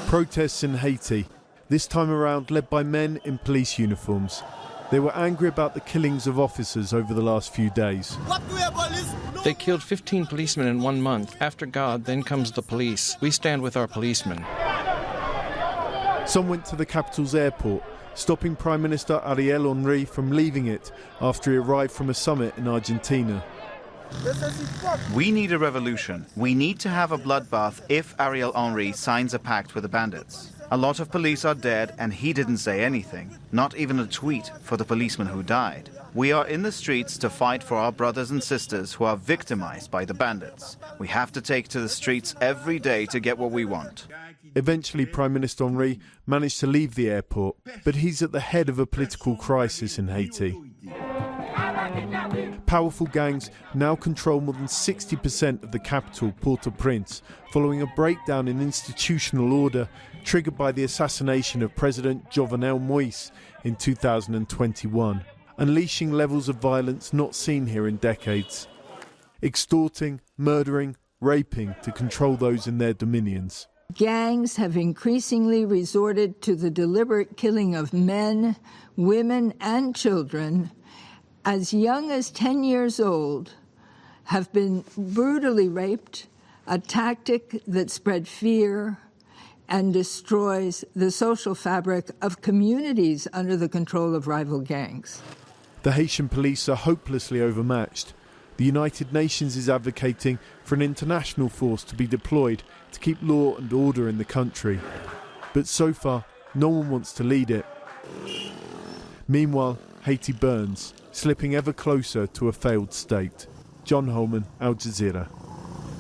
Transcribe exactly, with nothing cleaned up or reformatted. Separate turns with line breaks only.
Protests in Haiti, this time around led by men in police uniforms. They were angry about the killings of officers over the last few days.
They killed fifteen policemen in one month. After God, then comes the police. We stand with our policemen.
Some went to the capital's airport, stopping Prime Minister Ariel Henry from leaving it after he arrived from a summit in Argentina.
We need a revolution. We need to have a bloodbath if Ariel Henry signs a pact with the bandits. A lot of police are dead and he didn't say anything, not even a tweet for the policeman who died. We are in the streets to fight for our brothers and sisters who are victimized by the bandits. We have to take to the streets every day to get what we want.
Eventually, Prime Minister Henry managed to leave the airport, but he's at the head of a political crisis in Haiti. Powerful gangs now control more than sixty percent of the capital, Port-au-Prince, following a breakdown in institutional order triggered by the assassination of President Jovenel Moïse in two thousand twenty-one, unleashing levels of violence not seen here in decades, extorting, murdering, raping to control those in their dominions.
Gangs have increasingly resorted to the deliberate killing of men, women, and children as young as ten years old, have been brutally raped, a tactic that spread fear and destroys the social fabric of communities under the control of rival gangs.
The Haitian police are hopelessly overmatched. The United Nations is advocating for an international force to be deployed to keep law and order in the country. But so far, no one wants to lead it. Meanwhile, Haiti burns, slipping ever closer to a failed state. John Holman, Al Jazeera.